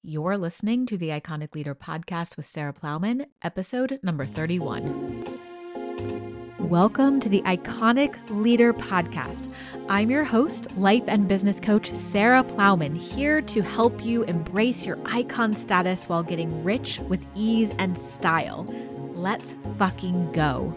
You're listening to the Iconic Leader Podcast with Sarah Plowman, episode number 31. Welcome to the Iconic Leader Podcast. I'm your host, life and business coach Sarah Plowman, here to help you embrace your icon status while getting rich with ease and style. Let's fucking go.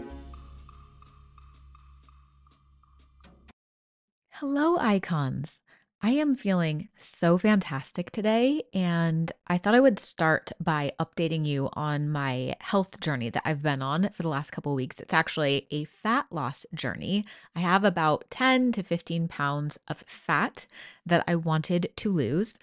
Hello, icons. I am feeling so fantastic today, and I thought I would start by updating you on my health journey that I've been on for the last couple of weeks. It's actually a fat loss journey. I have about 10 to 15 pounds of fat that I wanted to lose.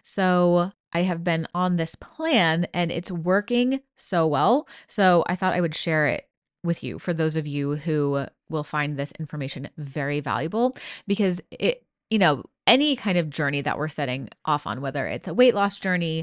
So I have been on this plan and it's working so well. So I thought I would share it with you for those of you who will find this information very valuable because any kind of journey that we're setting off on, whether it's a weight loss journey,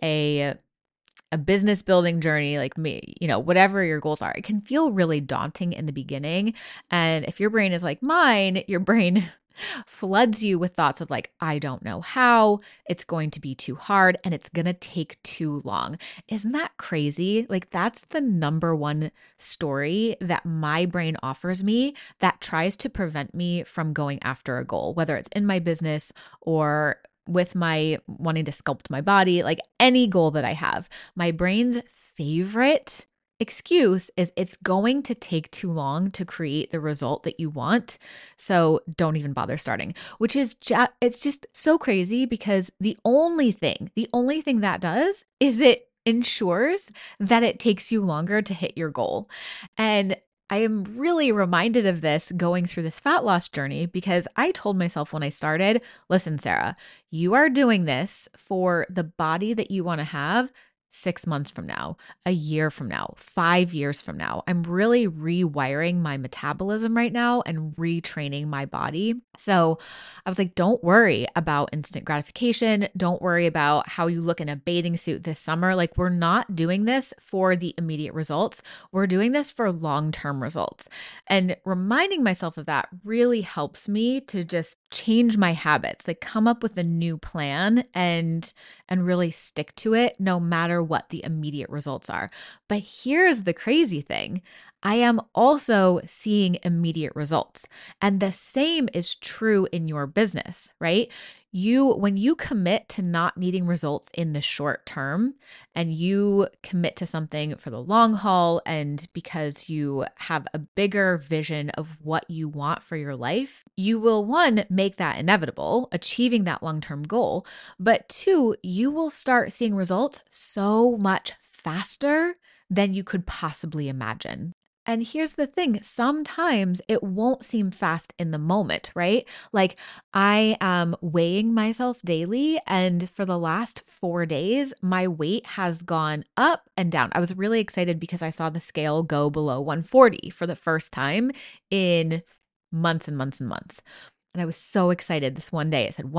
a business building journey, like me, whatever your goals are, it can feel really daunting in the beginning. And if your brain is like mine, your brain floods you with thoughts of like, I don't know how, it's going to be too hard, and it's going to take too long. Isn't that crazy? Like, that's the number one story that my brain offers me that tries to prevent me from going after a goal, whether it's in my business or with my wanting to sculpt my body, like any goal that I have. My brain's favorite excuse is it's going to take too long to create the result that you want. So don't even bother starting, which is it's just so crazy because the only thing that does is it ensures that it takes you longer to hit your goal. And I am really reminded of this going through this fat loss journey because I told myself when I started, listen, Sarah, you are doing this for the body that you want to have 6 months from now, a year from now, 5 years from now. I'm really rewiring my metabolism right now and retraining my body. So I was like, don't worry about instant gratification. Don't worry about how you look in a bathing suit this summer. Like, we're not doing this for the immediate results. We're doing this for long-term results. And reminding myself of that really helps me to just change my habits, like come up with a new plan and really stick to it no matter what the immediate results are. But here's the crazy thing. I am also seeing immediate results. And the same is true in your business, right? When you commit to not needing results in the short term and you commit to something for the long haul, and because you have a bigger vision of what you want for your life, you will, one, make that inevitable, achieving that long-term goal, but two, you will start seeing results so much faster than you could possibly imagine. And here's the thing, sometimes it won't seem fast in the moment, right? Like, I am weighing myself daily, and for the last 4 days, my weight has gone up and down. I was really excited because I saw the scale go below 140 for the first time in months and months and months. And I was so excited this one day. It said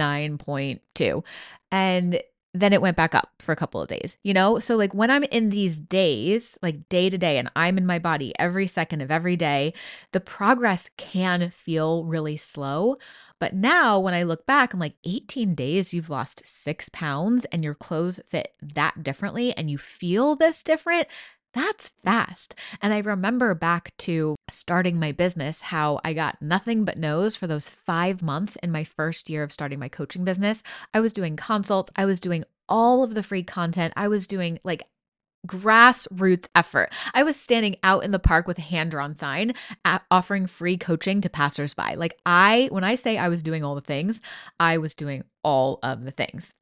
139.2. And then it went back up for a couple of days, So like when I'm in these days, like day to day, and I'm in my body every second of every day, the progress can feel really slow. But now when I look back, I'm like, 18 days, you've lost 6 pounds and your clothes fit that differently and you feel this different. That's fast. And I remember back to starting my business, how I got nothing but no's for those 5 months in my first year of starting my coaching business. I was doing consults. I was doing all of the free content. I was doing like grassroots effort. I was standing out in the park with a hand-drawn sign offering free coaching to passersby. When I say I was doing all the things, I was doing all of the things.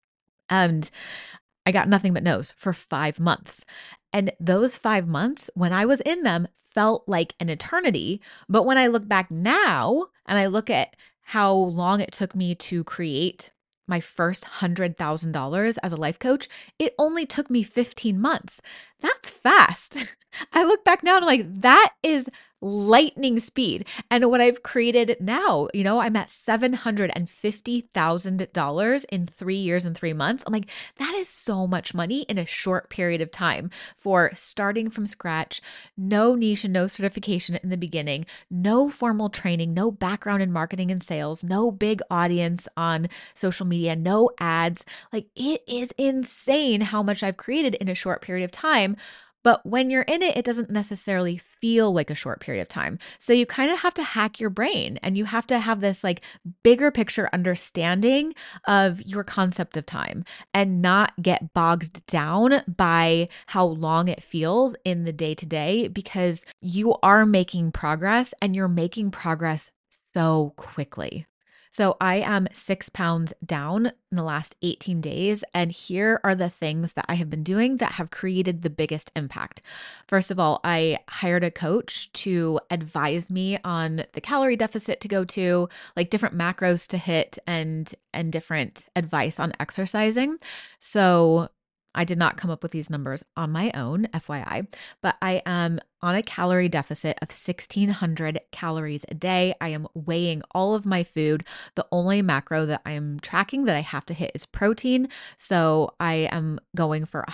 And I got nothing but no's for 5 months. And those 5 months, when I was in them, felt like an eternity. But when I look back now and I look at how long it took me to create my first $100,000 as a life coach, it only took me 15 months. That's fast. I look back now and I'm like, that is lightning speed. And what I've created now, I'm at $750,000 in 3 years and 3 months. I'm like, that is so much money in a short period of time for starting from scratch, no niche and no certification in the beginning, no formal training, no background in marketing and sales, no big audience on social media, no ads. Like, it is insane how much I've created in a short period of time. But when you're in it, it doesn't necessarily feel like a short period of time. So you kind of have to hack your brain and you have to have this like bigger picture understanding of your concept of time and not get bogged down by how long it feels in the day to day, because you are making progress and you're making progress so quickly. So I am 6 pounds down in the last 18 days. And here are the things that I have been doing that have created the biggest impact. First of all, I hired a coach to advise me on the calorie deficit to go to, like different macros to hit and different advice on exercising. So I did not come up with these numbers on my own, FYI, but I am on a calorie deficit of 1,600 calories a day. I am weighing all of my food. The only macro that I am tracking that I have to hit is protein. So I am going for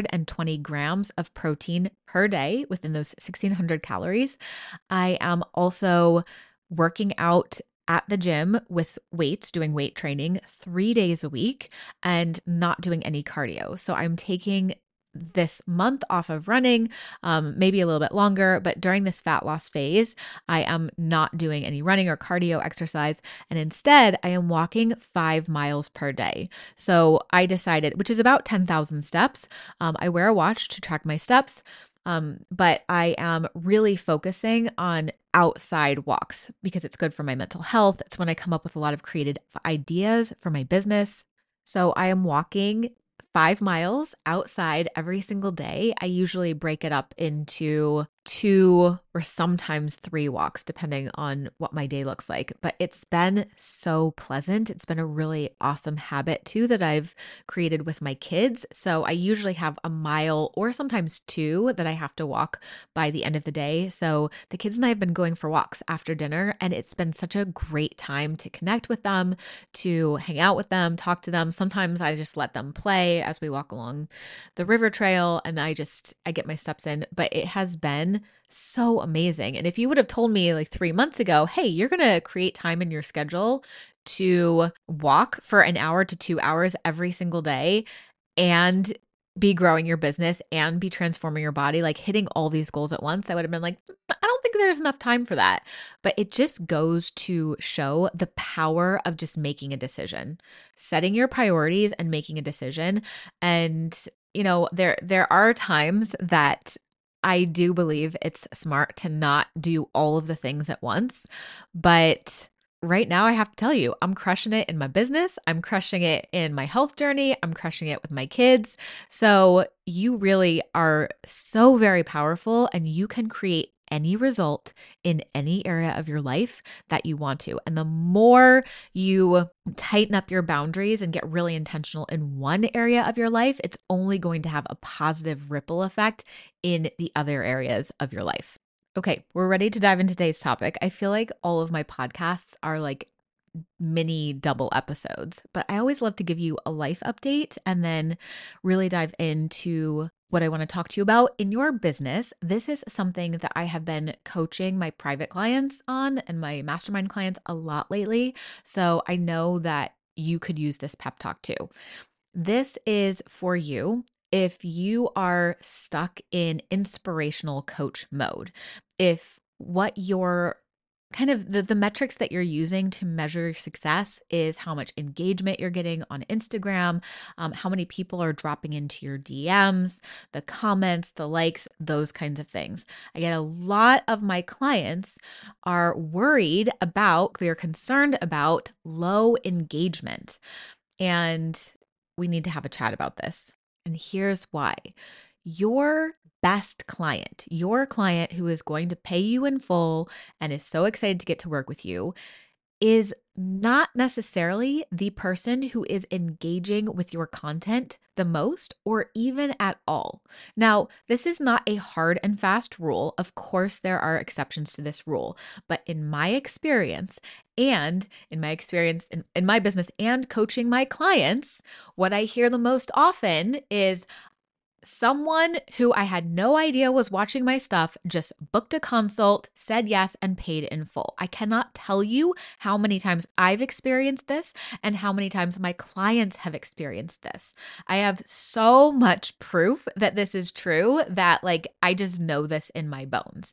120 grams of protein per day within those 1,600 calories. I am also working out at the gym with weights, doing weight training 3 days a week and not doing any cardio. So I'm taking this month off of running, maybe a little bit longer, but during this fat loss phase, I am not doing any running or cardio exercise. And instead, I am walking 5 miles per day. So I decided, which is about 10,000 steps. I wear a watch to track my steps. But I am really focusing on outside walks because it's good for my mental health. It's when I come up with a lot of creative ideas for my business. So I am walking 5 miles outside every single day. I usually break it up into 2 or sometimes 3 walks, depending on what my day looks like. But it's been so pleasant. It's been a really awesome habit too that I've created with my kids. So I usually have a mile or sometimes 2 that I have to walk by the end of the day. So the kids and I have been going for walks after dinner, and it's been such a great time to connect with them, to hang out with them, talk to them. Sometimes I just let them play as we walk along the river trail and I get my steps in, but it has been so amazing. And if you would have told me like 3 months ago, hey, you're going to create time in your schedule to walk for an hour to 2 hours every single day and be growing your business and be transforming your body, like hitting all these goals at once, I would have been like, I don't think there's enough time for that. But it just goes to show the power of just making a decision, setting your priorities and making a decision. And, there are times that I do believe it's smart to not do all of the things at once, but right now, I have to tell you, I'm crushing it in my business. I'm crushing it in my health journey. I'm crushing it with my kids. So you really are so very powerful and you can create any result in any area of your life that you want to. And the more you tighten up your boundaries and get really intentional in one area of your life, it's only going to have a positive ripple effect in the other areas of your life. Okay, we're ready to dive into today's topic. I feel like all of my podcasts are like mini double episodes, but I always love to give you a life update and then really dive into what I want to talk to you about in your business. This is something that I have been coaching my private clients on and my mastermind clients a lot lately. So I know that you could use this pep talk too. This is for you if you are stuck in inspirational coach mode. If what your kind of the metrics that you're using to measure your success is how much engagement you're getting on Instagram, how many people are dropping into your DMs, the comments, the likes, those kinds of things. I get a lot of my clients are worried about, they're concerned about low engagement. And we need to have a chat about this. And here's why. Your best client, your client who is going to pay you in full and is so excited to get to work with you, is not necessarily the person who is engaging with your content the most or even at all. Now, this is not a hard and fast rule. Of course, there are exceptions to this rule, but in my experience, and in my experience in my business and coaching my clients, what I hear the most often is someone who I had no idea was watching my stuff just booked a consult, said yes, and paid in full. I cannot tell you how many times I've experienced this and how many times my clients have experienced this. I have so much proof that this is true that I just know this in my bones.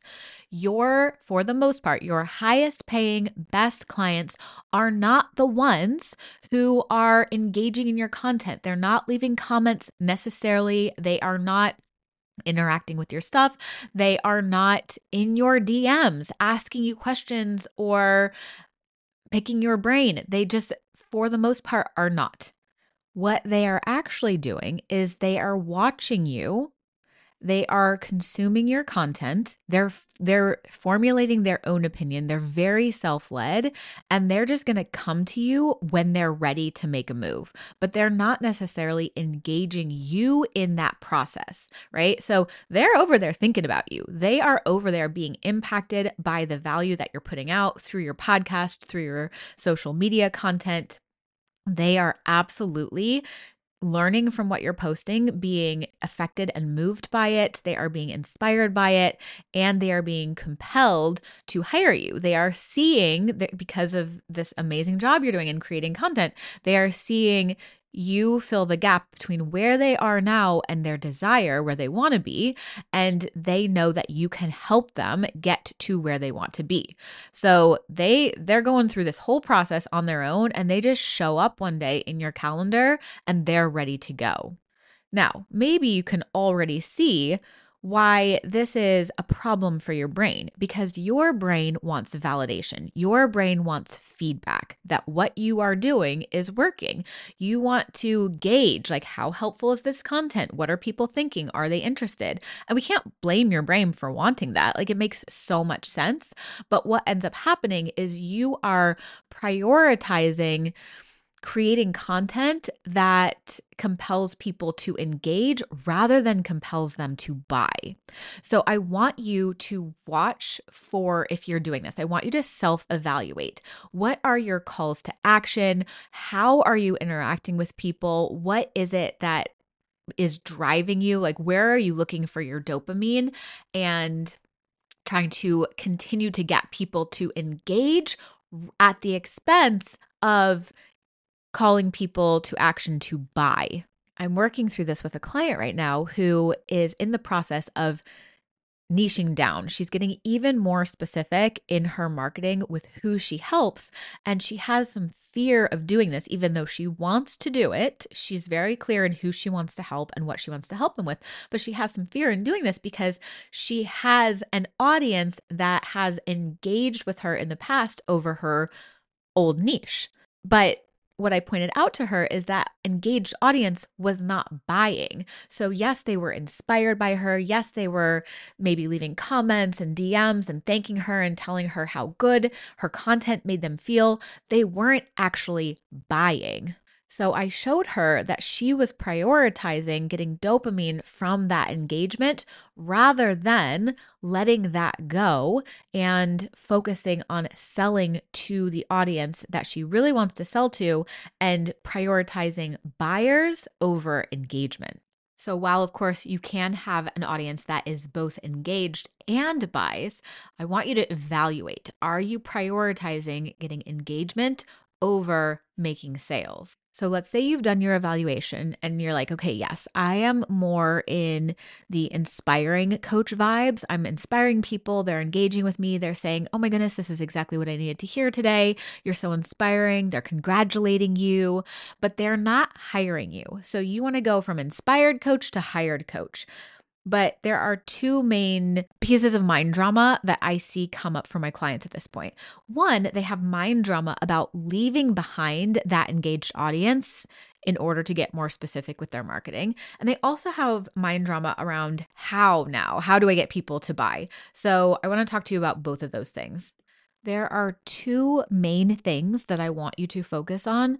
For the most part, your highest paying, best clients are not the ones who are engaging in your content. They're not leaving comments necessarily. They are not interacting with your stuff. They are not in your DMs asking you questions or picking your brain. They just, for the most part, are not. What they are actually doing is they are watching you. They are consuming your content. They're formulating their own opinion. They're very self-led, and they're just going to come to you when they're ready to make a move. But they're not necessarily engaging you in that process, right? So they're over there thinking about you. They are over there being impacted by the value that you're putting out through your podcast, through your social media content. They are absolutely learning from what you're posting, being affected and moved by it. They are being inspired by it, and they are being compelled to hire you. They are seeing that because of this amazing job you're doing in creating content, they are seeing you fill the gap between where they are now and their desire, where they want to be, and they know that you can help them get to where they want to be. So they're going through this whole process on their own, and they just show up one day in your calendar and they're ready to go. Now, maybe you can already see why this is a problem for your brain, because your brain wants validation. Your brain wants feedback that what you are doing is working. You want to gauge, how helpful is this content? What are people thinking? Are they interested? And we can't blame your brain for wanting that. It makes so much sense. But what ends up happening is you are prioritizing creating content that compels people to engage rather than compels them to buy. So I want you to watch for, if you're doing this, I want you to self-evaluate. What are your calls to action? How are you interacting with people? What is it that is driving you? Where are you looking for your dopamine and trying to continue to get people to engage at the expense of calling people to action to buy? I'm working through this with a client right now who is in the process of niching down. She's getting even more specific in her marketing with who she helps, and she has some fear of doing this, even though she wants to do it. She's very clear in who she wants to help and what she wants to help them with, but she has some fear in doing this because she has an audience that has engaged with her in the past over her old niche. But what I pointed out to her is that engaged audience was not buying. So yes, they were inspired by her. Yes, they were maybe leaving comments and DMs and thanking her and telling her how good her content made them feel. They weren't actually buying. So I showed her that she was prioritizing getting dopamine from that engagement rather than letting that go and focusing on selling to the audience that she really wants to sell to and prioritizing buyers over engagement. So while, of course, you can have an audience that is both engaged and buys, I want you to evaluate. Are you prioritizing getting engagement over making sales? So let's say you've done your evaluation and you're like, okay, yes, I am more in the inspiring coach vibes. I'm inspiring people. They're engaging with me. They're saying, oh my goodness, this is exactly what I needed to hear today. You're so inspiring. They're congratulating you, but they're not hiring you. So you want to go from inspired coach to hired coach. But there are two main pieces of mind drama that I see come up for my clients at this point. One, they have mind drama about leaving behind that engaged audience in order to get more specific with their marketing. And they also have mind drama around how do I get people to buy? So I want to talk to you about both of those things. There are two main things that I want you to focus on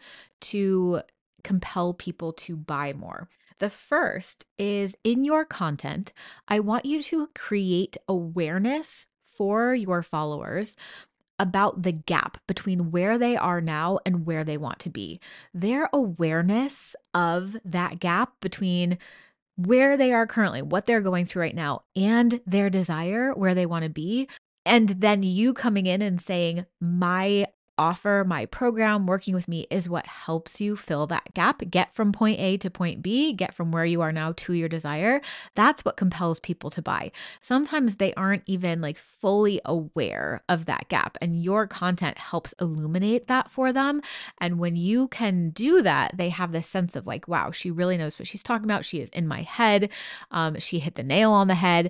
to compel people to buy more. The first is in your content, I want you to create awareness for your followers about the gap between where they are now and where they want to be. Their awareness of that gap between where they are currently, what they're going through right now, and their desire, where they want to be. And then you coming in and saying, my offer, my program, working with me is what helps you fill that gap, get from point A to point B, get from where you are now to your desire. That's what compels people to buy. Sometimes they aren't even like fully aware of that gap, and your content helps illuminate that for them. And when you can do that, they have this sense of like, wow, she really knows what she's talking about. She is in my head. She hit the nail on the head,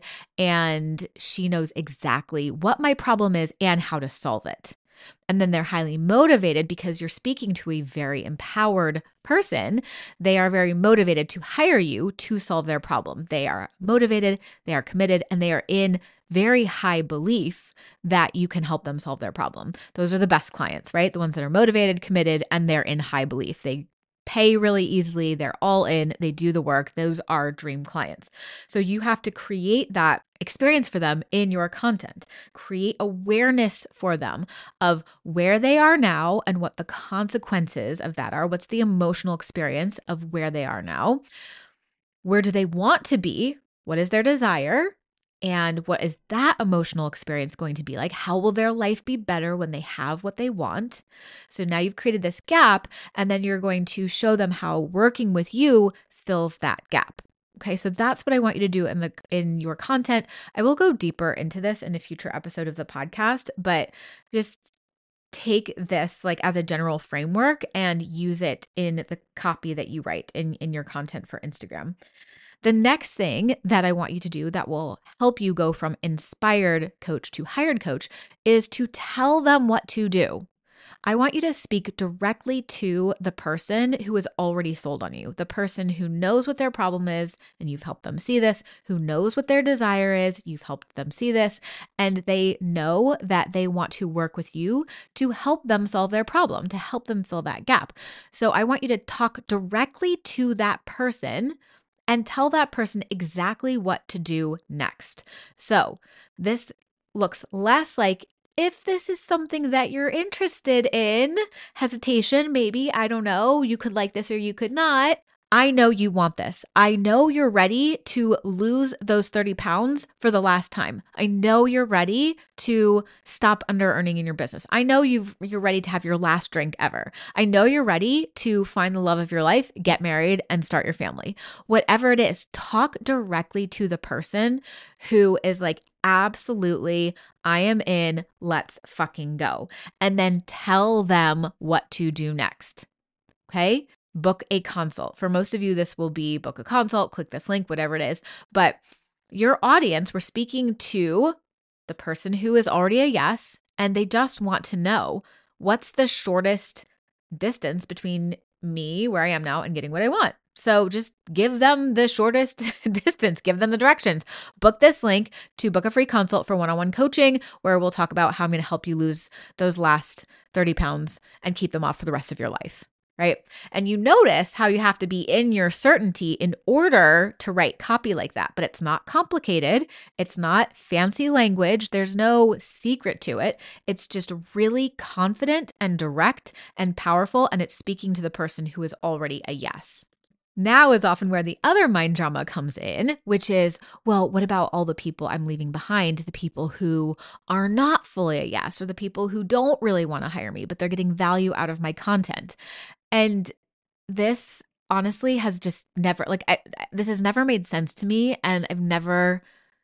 and she knows exactly what my problem is and how to solve it. And then they're highly motivated because you're speaking to a very empowered person. They are very motivated to hire you to solve their problem. They are motivated, they are committed, and they are in very high belief that you can help them solve their problem. Those are the best clients, right? The ones that are motivated, committed, and they're in high belief. They pay really easily. They're all in. They do the work. Those are dream clients. So you have to create that experience for them in your content. Create awareness for them of where they are now and what the consequences of that are. What's the emotional experience of where they are now? Where do they want to be? What is their desire? And what is that emotional experience going to be like? How will their life be better when they have what they want? So now you've created this gap, and then you're going to show them how working with you fills that gap. Okay, so that's what I want you to do in your content. I will go deeper into this in a future episode of the podcast, but just take this like as a general framework and use it in the copy that you write in your content for Instagram. The next thing that I want you to do that will help you go from inspired coach to hired coach is to tell them what to do. I want you to speak directly to the person who is already sold on you, the person who knows what their problem is, and you've helped them see this, who knows what their desire is, you've helped them see this, and they know that they want to work with you to help them solve their problem, to help them fill that gap. So I want you to talk directly to that person and tell that person exactly what to do next. So this looks less like, if this is something that you're interested in, hesitation, maybe, I don't know, you could like this or you could not. I know you want this. I know you're ready to lose those 30 pounds for the last time. I know you're ready to stop under earning in your business. I know you're ready to have your last drink ever. I know you're ready to find the love of your life, get married, and start your family. Whatever it is, talk directly to the person who is like, absolutely, I am in, let's fucking go. And then tell them what to do next. Okay? Book a consult. For most of you, this will be book a consult, click this link, whatever it is. But your audience, we're speaking to the person who is already a yes, and they just want to know what's the shortest distance between me, where I am now, and getting what I want. So just give them the shortest distance, give them the directions. Book this link to book a free consult for one-on-one coaching, where we'll talk about how I'm going to help you lose those last 30 pounds and keep them off for the rest of your life. Right? And you notice how you have to be in your certainty in order to write copy like that, but it's not complicated. It's not fancy language. There's no secret to it. It's just really confident and direct and powerful, and it's speaking to the person who is already a yes. Now is often where the other mind drama comes in, which is, well, what about all the people I'm leaving behind? The people who are not fully a yes, or the people who don't really want to hire me, but they're getting value out of my content. And this honestly has just never, this has never made sense to me. And I've never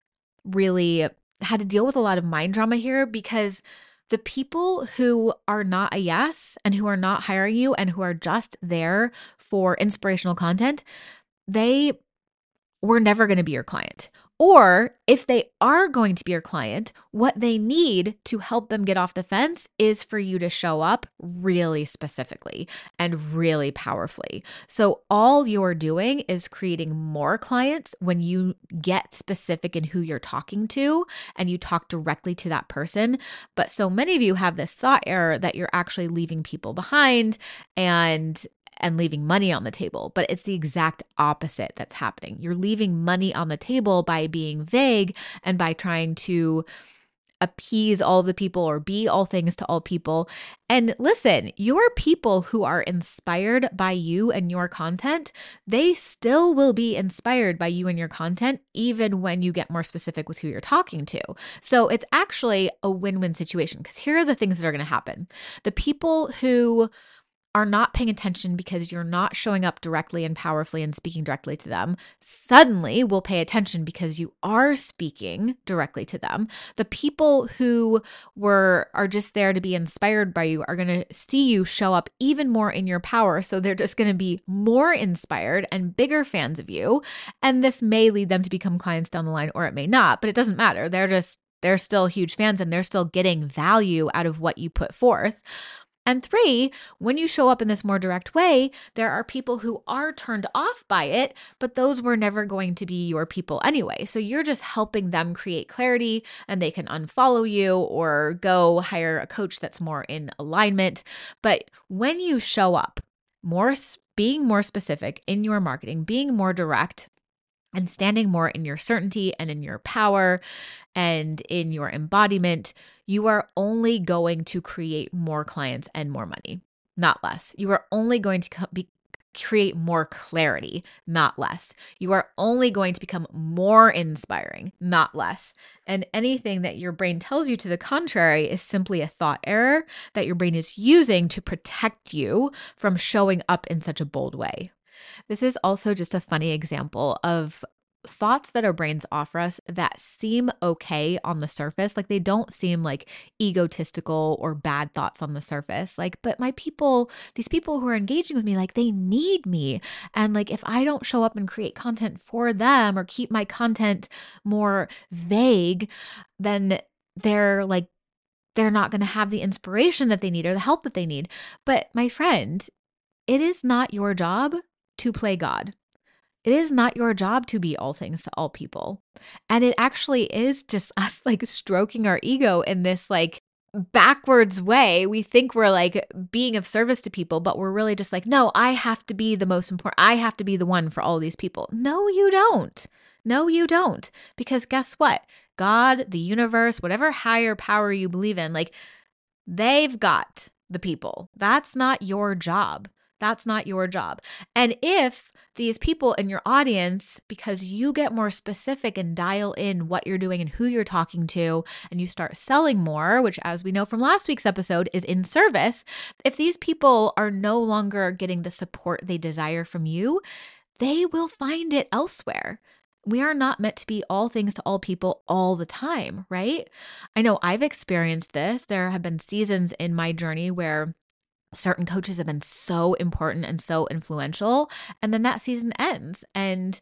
really had to deal with a lot of mind drama here, because the people who are not a yes and who are not hiring you and who are just there for inspirational content, they were never going to be your client. Or if they are going to be your client, what they need to help them get off the fence is for you to show up really specifically and really powerfully. So all you're doing is creating more clients when you get specific in who you're talking to and you talk directly to that person. But so many of you have this thought error that you're actually leaving people behind and leaving money on the table. But it's the exact opposite that's happening. You're leaving money on the table by being vague and by trying to appease all of the people or be all things to all people. And listen, your people who are inspired by you and your content, they still will be inspired by you and your content, even when you get more specific with who you're talking to. So it's actually a win-win situation, because here are the things that are going to happen. The people who are not paying attention because you're not showing up directly and powerfully and speaking directly to them, suddenly will pay attention because you are speaking directly to them. The people who are just there to be inspired by you are going to see you show up even more in your power. So they're just going to be more inspired and bigger fans of you. And this may lead them to become clients down the line, or it may not, but it doesn't matter. They're still huge fans and they're still getting value out of what you put forth. And 3, when you show up in this more direct way, there are people who are turned off by it, but those were never going to be your people anyway. So you're just helping them create clarity, and they can unfollow you or go hire a coach that's more in alignment. But when you show up being more specific in your marketing, being more direct, and standing more in your certainty and in your power and in your embodiment, you are only going to create more clients and more money, not less. You are only going to create more clarity, not less. You are only going to become more inspiring, not less. And anything that your brain tells you to the contrary is simply a thought error that your brain is using to protect you from showing up in such a bold way. This is also just a funny example of thoughts that our brains offer us that seem okay on the surface. Like, they don't seem like egotistical or bad thoughts on the surface. Like, but these people who are engaging with me, like, they need me. And like, if I don't show up and create content for them or keep my content more vague, then they're not going to have the inspiration that they need or the help that they need. But my friend, it is not your job to play God. It is not your job to be all things to all people. And it actually is just us like stroking our ego in this like backwards way. We think we're like being of service to people, but we're really just like, no, I have to be the most important. I have to be the one for all these people. No, you don't. No, you don't. Because guess what? God, the universe, whatever higher power you believe in, like, they've got the people. That's not your job. That's not your job. And if these people in your audience, because you get more specific and dial in what you're doing and who you're talking to, and you start selling more, which, as we know from last week's episode, is in service, if these people are no longer getting the support they desire from you, they will find it elsewhere. We are not meant to be all things to all people all the time, right? I know I've experienced this. There have been seasons in my journey where certain coaches have been so important and so influential, and then that season ends and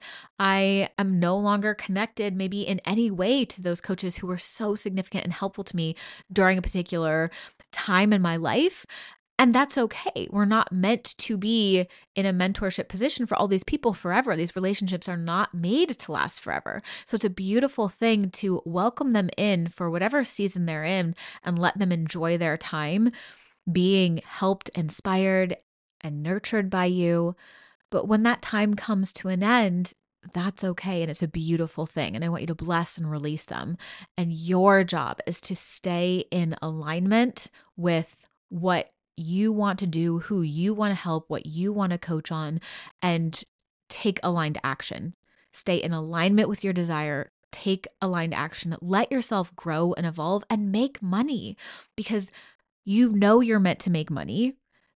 I am no longer connected maybe in any way to those coaches who were so significant and helpful to me during a particular time in my life. And that's okay. We're not meant to be in a mentorship position for all these people forever. These relationships are not made to last forever. So it's a beautiful thing to welcome them in for whatever season they're in and let them enjoy their time being helped, inspired, and nurtured by you. But when that time comes to an end, that's okay. And it's a beautiful thing. And I want you to bless and release them. And your job is to stay in alignment with what you want to do, who you want to help, what you want to coach on, and take aligned action. Stay in alignment with your desire. Take aligned action. Let yourself grow and evolve and make money, because you know you're meant to make money.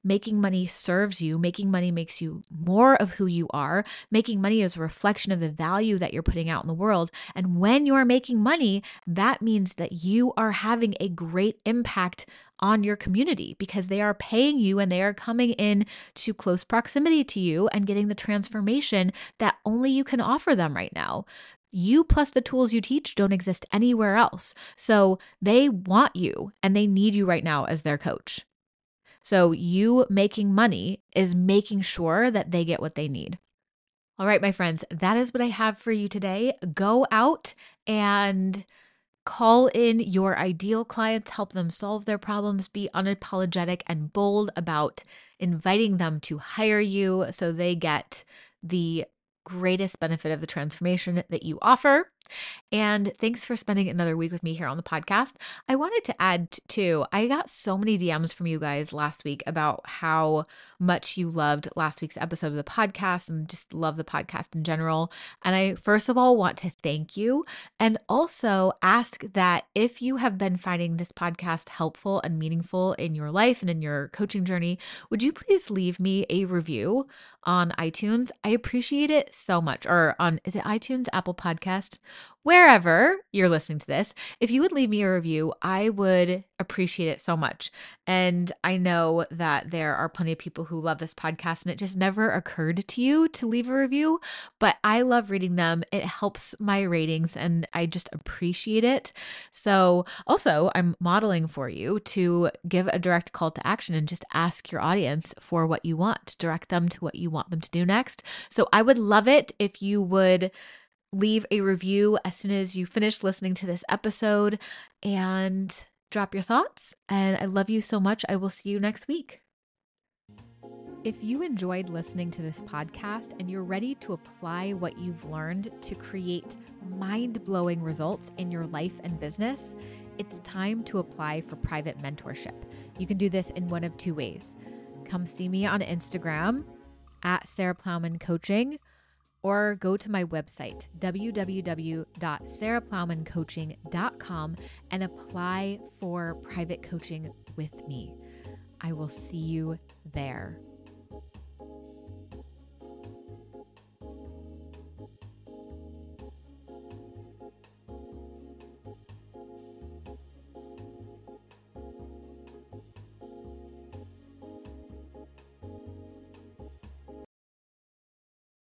Making money serves you. Making money makes you more of who you are. Making money is a reflection of the value that you're putting out in the world. And when you're making money, that means that you are having a great impact on your community because they are paying you and they are coming in to close proximity to you and getting the transformation that only you can offer them right now. You plus the tools you teach don't exist anywhere else. So they want you and they need you right now as their coach. So you making money is making sure that they get what they need. All right, my friends, that is what I have for you today. Go out and call in your ideal clients, help them solve their problems, be unapologetic and bold about inviting them to hire you so they get the greatest benefit of the transformation that you offer. And thanks for spending another week with me here on the podcast. I wanted to add too, I got so many DMs from you guys last week about how much you loved last week's episode of the podcast and just love the podcast in general. And I first of all want to thank you and also ask that if you have been finding this podcast helpful and meaningful in your life and in your coaching journey, would you please leave me a review on iTunes? I appreciate it so much. Or on, is it iTunes, Apple Podcast? Wherever you're listening to this, if you would leave me a review, I would appreciate it so much. And I know that there are plenty of people who love this podcast and it just never occurred to you to leave a review, but I love reading them. It helps my ratings and I just appreciate it. So also I'm modeling for you to give a direct call to action and just ask your audience for what you want, direct them to what you want them to do next. So I would love it if you would leave a review as soon as you finish listening to this episode and drop your thoughts. And I love you so much. I will see you next week. If you enjoyed listening to this podcast and you're ready to apply what you've learned to create mind-blowing results in your life and business, it's time to apply for private mentorship. You can do this in one of two ways. Come see me on Instagram at Sarah Plowman Coaching, or go to my website, www.sarahplowmancoaching.com, and apply for private coaching with me. I will see you there.